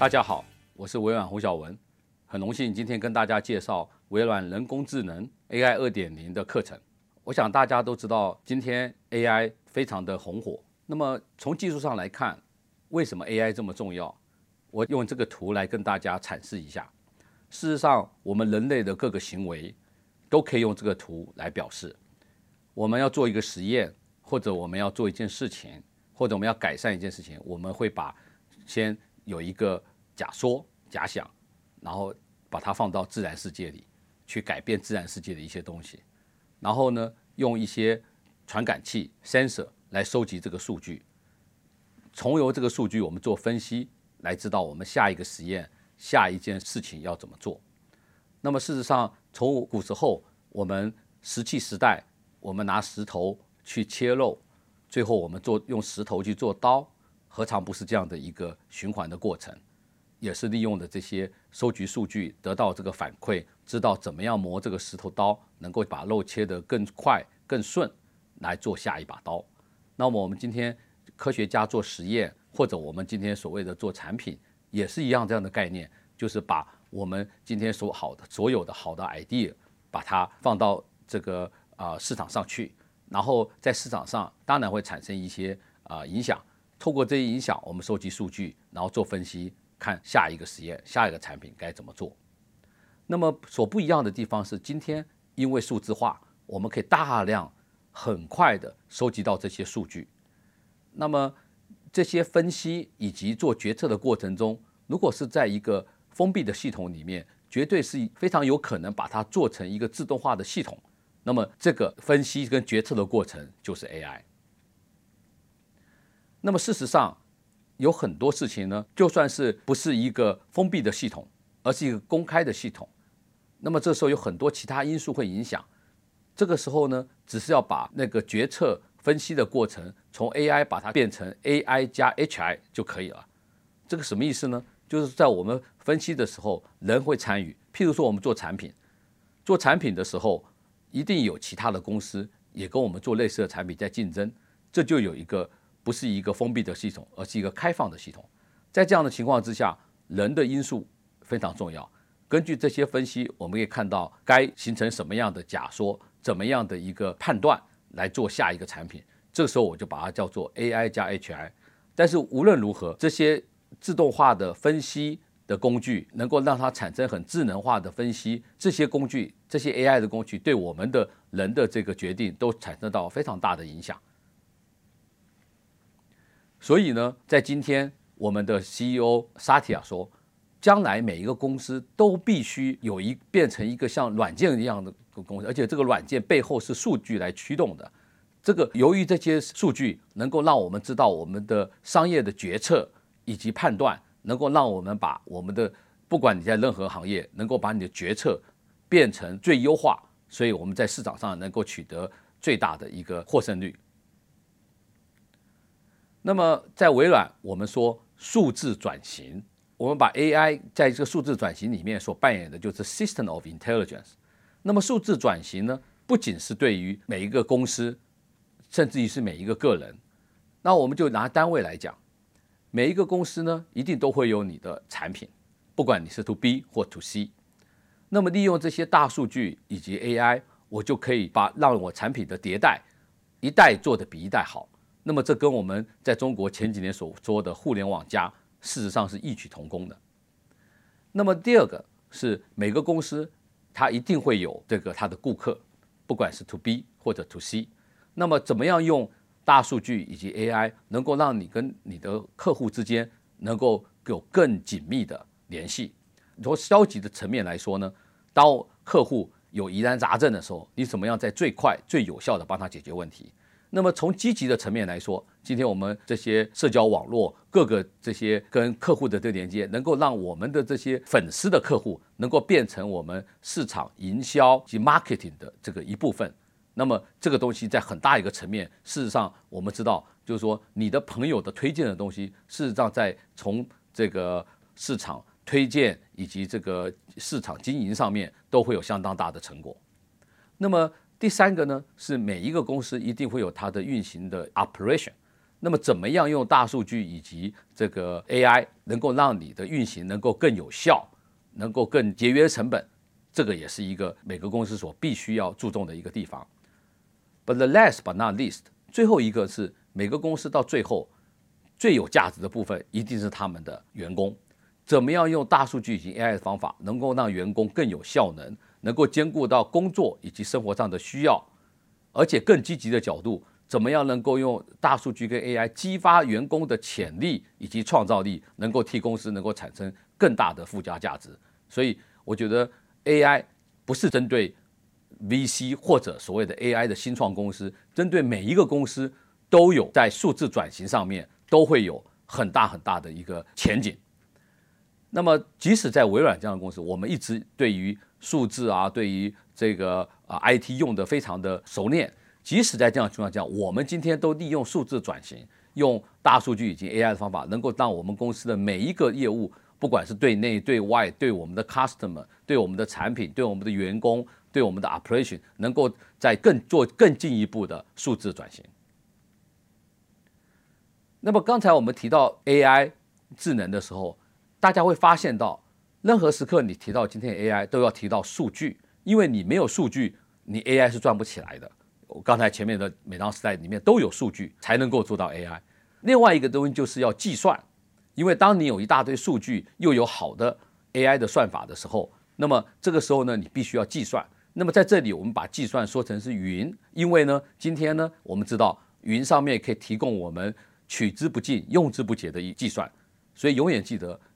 大家好，我是微软胡晓文，很荣幸今天跟大家介绍微软人工智能 AI 2.0的课程。我想大家都知道，今天 AI 非常的红火。那么从技术上来看，为什么 AI 这么重要？我用这个图来跟大家阐释一下。事实上，我们人类的各个行为都可以用这个图来表示。我们要做一个实验，或者我们要做一件事情，或者我们要改善一件事情，我们会先有一个假说、假想，然后把它放到自然世界里，去改变自然世界的一些东西。然后呢，用一些传感器 sensor 来收集这个数据，从由这个数据我们做分析，来知道我们下一个实验、下一件事情要怎么做。那么事实上，从古时候我们石器时代，我们拿石头去切肉，最后我们用石头去做刀，何尝不是这样的一个循环的过程？也是利用的这些收集数据，得到这个反馈，知道怎么样磨这个石头刀，能够把肉切得更快、更顺，来做下一把刀。那么我们今天科学家做实验，或者我们今天所谓的做产品，也是一样这样的概念，就是把我们今天所有的好的 idea， 把它放到这个市场上去，然后在市场上当然会产生一些影响。透过这些影响，我们收集数据，然后做分析，看下一个实验、下一个产品该怎么做。那么所不一样的地方是，今天因为数字化，我们可以大量、很快的收集到这些数据。那么这些分析以及做决策的过程中，如果是在一个封闭的系统里面，绝对是非常有可能把它做成一个自动化的系统。那么这个分析跟决策的过程就是 AI。那么事实上，有很多事情呢，就算是不是一个封闭的系统，而是一个公开的系统，那么这时候有很多其他因素会影响。这个时候呢，只是要把那个决策分析的过程从 AI 把它变成 AI 加 HI 就可以了。这个什么意思呢？就是在我们分析的时候，人会参与。譬如说我们做产品的时候，一定有其他的公司也跟我们做类似的产品在竞争，这就有一个不是一个封闭的系统，而是一个开放的系统。在这样的情况之下，人的因素非常重要。根据这些分析，我们可以看到该形成什么样的假说，怎么样的一个判断来做下一个产品。这个时候我就把它叫做 AI 加 HI。但是无论如何，这些自动化的分析的工具能够让它产生很智能化的分析，这些工具，这些 AI 的工具对我们的人的这个决定都产生到非常大的影响。所以呢，在今天我们的 CEO 沙提亚说，将来每一个公司都必须变成一个像软件一样的公司，而且这个软件背后是数据来驱动的。这个由于这些数据能够让我们知道我们的商业的决策以及判断，能够让我们把我们的不管你在任何行业，能够把你的决策变成最优化，所以我们在市场上能够取得最大的一个获胜率。那么在微软，我们说数字转型，我们把 AI 在这个数字转型里面所扮演的就是 System of Intelligence。那么数字转型呢，不仅是对于每一个公司，甚至于是每一个个人。那我们就拿单位来讲，每一个公司呢，一定都会有你的产品，不管你是 To B 或 To C。那么利用这些大数据以及 AI， 我就可以让我产品的迭代一代做得比一代好。那么这跟我们在中国前几年所说的互联网加，事实上是异曲同工的。那么第二个是每个公司它一定会有它的顾客，不管是 To B 或者 To C。那么怎么样用大数据以及 AI 能够让你跟你的客户之间能够有更紧密的联系？从消极的层面来说呢，当客户有疑难杂症的时候，你怎么样在最快最有效的帮他解决问题？那么从积极的层面来说，今天我们这些社交网络各个这些跟客户的这个连接，能够让我们的这些粉丝的客户能够变成我们市场营销及 marketing 的这个一部分。那么这个东西在很大一个层面，事实上我们知道，就是说你的朋友的推荐的东西，事实上在从这个市场推荐以及这个市场经营上面都会有相当大的成果。那么第三个呢，是每一个公司一定会有它的运行的 operation。 那么怎么样用大数据以及这个 AI 能够让你的运行能够更有效，能够更节约成本，这个也是一个每个公司所必须要注重的一个地方。But the last but not least， 最后一个是每个公司到最后最有价值的部分一定是他们的员工。怎么样用大数据以及 AI 的方法，能够让员工更有效能，能够兼顾到工作以及生活上的需要，而且更积极的角度，怎么样能够用大数据跟 AI 激发员工的潜力以及创造力，能够替公司能够产生更大的附加价值。所以我觉得 AI 不是针对 VC 或者所谓的 AI 的新创公司，针对每一个公司都有在数字转型上面都会有很大很大的一个前景。那么即使在微软这样的公司，我们一直对于数字啊，对于这个IT 用的非常的熟练，即使在这样的情况下，我们今天都利用数字转型，用大数据以及 AI 的方法，能够让我们公司的每一个业务，不管是对内对外，对我们的 customer， 对我们的产品，对我们的员工，对我们的 operation， 能够在做更进一步的数字转型。那么刚才我们提到 AI 智能的时候，大家会发现到，任何时刻你提到今天 AI 都要提到数据，因为你没有数据，你 AI 是赚不起来的。我刚才前面的每张 slide 里面都有数据才能够做到 AI。另外一个东西就是要计算，因为当你有一大堆数据，又有好的 AI 的算法的时候，那么这个时候呢，你必须要计算。那么在这里我们把计算说成是云，因为呢，今天呢，我们知道云上面可以提供我们取之不尽、用之不竭的计算，所以永远记得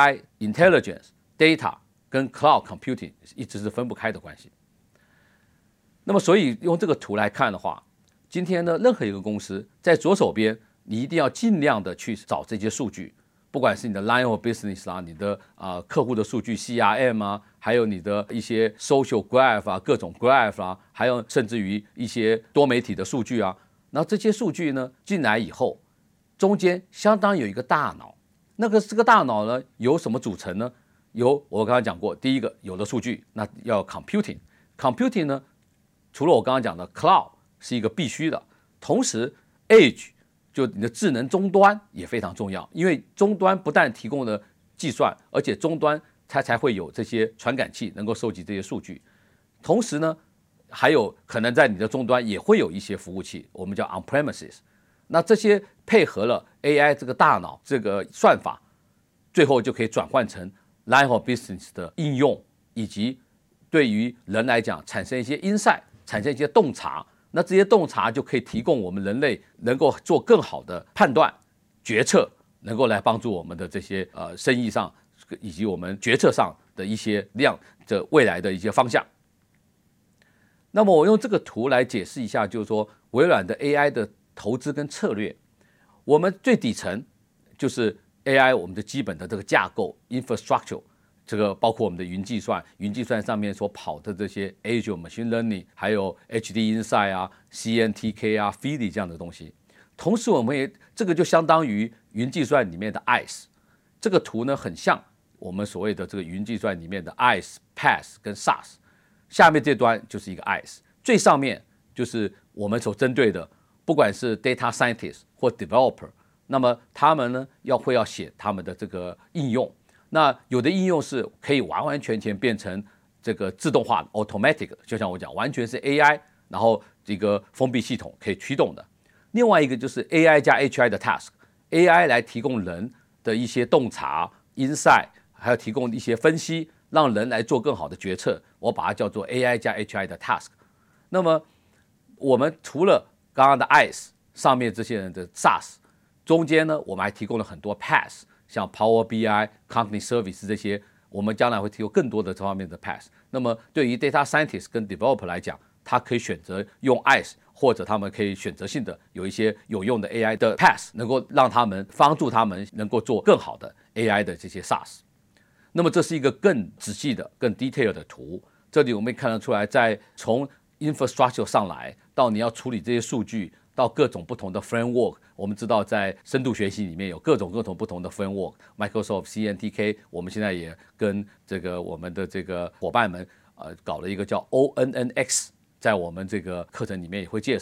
AI、Intelligence、Data 跟 Cloud Computing 一直是分不开的关系。那么所以用这个图来看的话，今天呢，任何一个公司在左手边，你一定要尽量的去找这些数据，不管是你的 line of business 啊，你的客户的数据 CRM 啊，还有你的一些 social graph 啊，各种 graph 啊，还有甚至于一些多媒体的数据啊。然后这些数据呢进来以后，中间相当有一个大脑，这个大脑呢由什么组成呢？由我刚刚讲过，第一个有了数据，那要 computing 呢，除了我刚刚讲的 cloud 是一个必须的，同时 edge 就你的智能终端也非常重要，因为终端不但提供了计算，而且终端它才会有这些传感器能够收集这些数据，同时呢，还有可能在你的终端也会有一些服务器，我们叫 on premises。那这些配合了 AI 这个大脑这个算法，最后就可以转换成 line of business 的应用，以及对于人来讲产生一些 insight， 产生一些洞察。那这些洞察就可以提供我们人类能够做更好的判断、决策，能够来帮助我们的这些生意上以及我们决策上的一些未来的一些方向。那么我用这个图来解释一下，就是说微软的 AI 的投资跟策略，我们最底层就是 AI 我们的基本的这个架构 infrastructure， 这个包括我们的云计算上面所跑的这些 Azure Machine Learning， 还有 HD Insight 啊、CNTK 啊、Feedly 这样的东西。同时我们也这个就相当于云计算里面的 ICE， 这个图呢很像我们所谓的这个云计算里面的 ICE、PaaS 跟 SaaS。下面这端就是一个 ICE， 最上面就是我们所针对的，不管是 data scientist 或 developer， 那么他们呢会要写他们的这个应用。那有的应用是可以完完全全变成这个自动化 automatic， 就像我讲，完全是 AI， 然后这个封闭系统可以驱动的。另外一个就是 AI 加 HI 的 task，AI 来提供人的一些洞察 insight， 还有提供一些分析，让人来做更好的决策，我把它叫做 AI 加 HI 的 task。 那么我们除了刚刚的 ICE 上面这些人的 SaaS， 中间呢我们还提供了很多 PaaS， 像 Power BI、Company Service 这些，我们将来会提供更多的这方面的 PaaS。 那么对于 Data Scientist 跟 Developer 来讲，他可以选择用 ICE， 或者他们可以选择性的有一些有用的 AI 的 PaaS， 能够让他们帮助他们能够做更好的 AI 的这些 SaaS。那么这是一个更仔细的、更 detail 的图。这里我们看得出来，从 infrastructure 上来到你要处理这些数据，到各种不同的 framework。我们知道在深度学习里面有各种不同的 framework，Microsoft CNTK， 我们现在也跟我们的这个伙伴们搞了一个叫 ONNX， 在我们这个课程里面也会介绍。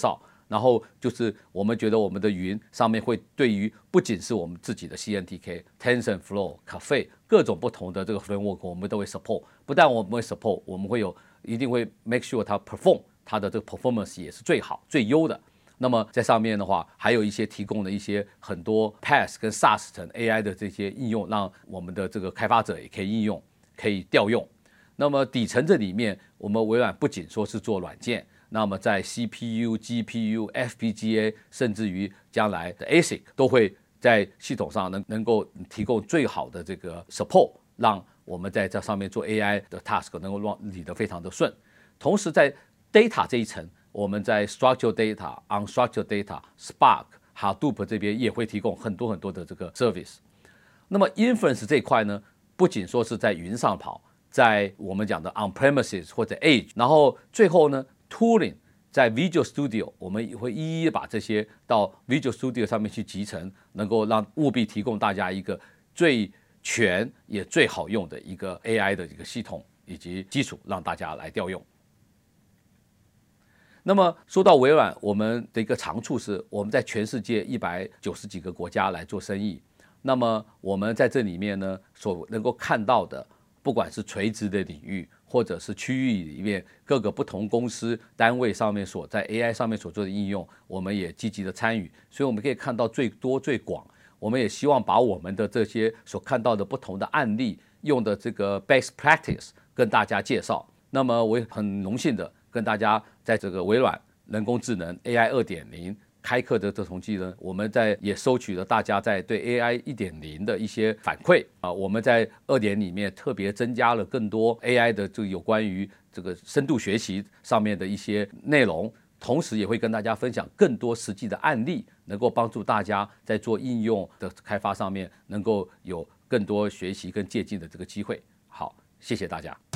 然后就是我们觉得我们的云上面会对于不仅是我们自己的 CNTK、TensorFlow、Caffe 各种不同的这个 framework， 我们都会 support。不但我们会 support， 我们会一定会 make sure 它 perform， 它的这个 performance 也是最好最优的。那么在上面的话，还有一些提供的一些很多 PaaS 跟 SaaS 等 AI 的这些应用，让我们的这个开发者也可以应用，可以调用。那么底层这里面，我们微软不仅说是做软件。那么在 CPU、GPU、FPGA， 甚至于将来的 ASIC 都会在系统上能够提供最好的这个 support， 让我们在这上面做 AI 的 task 能够理得非常的顺。同时在 data 这一层，我们在 structured data、unstructured data、Spark、Hadoop 这边也会提供很多的这个 service。那么 inference 这一块呢，不仅说是在云上跑，在我们讲的 on-premises 或者 edge， 然后最后呢Tooling 在 Visual Studio， 我们也会一一把这些到 Visual Studio 上面去集成，能够让务必提供大家一个最全也最好用的一个 AI 的一个系统以及基础，让大家来调用。那么说到微软，我们的一个长处是我们在全世界190几个国家来做生意。那么我们在这里面呢，所能够看到的，不管是垂直的领域，或者是区域里面各个不同公司单位上面在 AI 上面所做的应用，我们也积极的参与，所以我们可以看到最多最广。我们也希望把我们的这些所看到的不同的案例，用的这个 best practice 跟大家介绍。那么我也很荣幸的跟大家在这个微软人工智能 AI 2.0开课的这同期呢，我们也收取了大家在对 AI 1.0的一些反馈啊。我们在2.0里面特别增加了更多 AI 的这个有关于这个深度学习上面的一些内容，同时也会跟大家分享更多实际的案例，能够帮助大家在做应用的开发上面能够有更多学习跟借鉴的这个机会。好，谢谢大家。